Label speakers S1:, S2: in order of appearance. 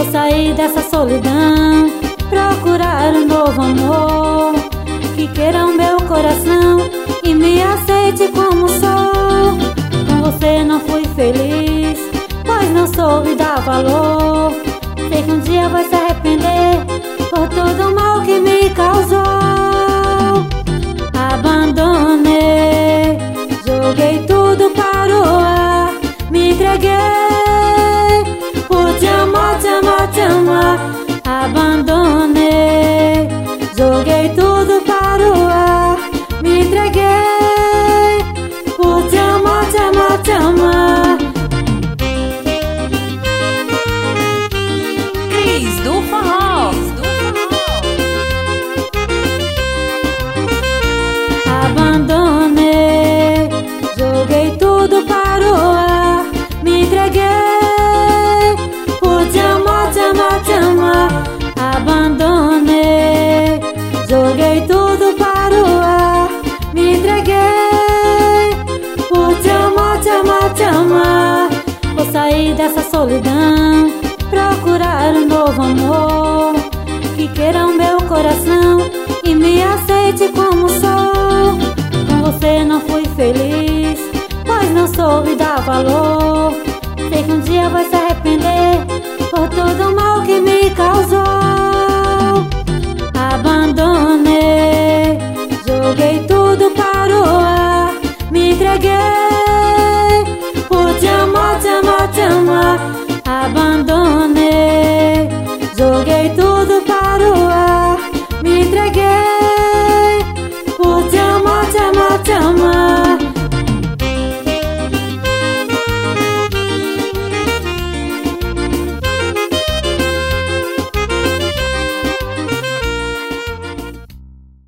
S1: sair dessa solidão, procurar um novo amor que queira o meu coração e me aceite como sou. Com você não fui feliz, pois não soube dar valor. Sei que um dia vai se arrepender por todo o mal que me causou. Abandonei, joguei tudo para o ar, me entreguei por te amar, te amar, te amar. Abandonei, joguei tudo para o ar, me entreguei por te amar, te amar, te amar.
S2: Cris do Forró.
S1: Abandonei, joguei tudo para o ar, me entreguei por te amar, te amar, te amar. Abandonei, joguei tudo para o ar, me entreguei por te amar, te amar, te amar. Vou sair dessa solidão, procurar um novo amor que queira o meu coração e me aceite como sou. Com você não fui feliz, pois não soube dar valor.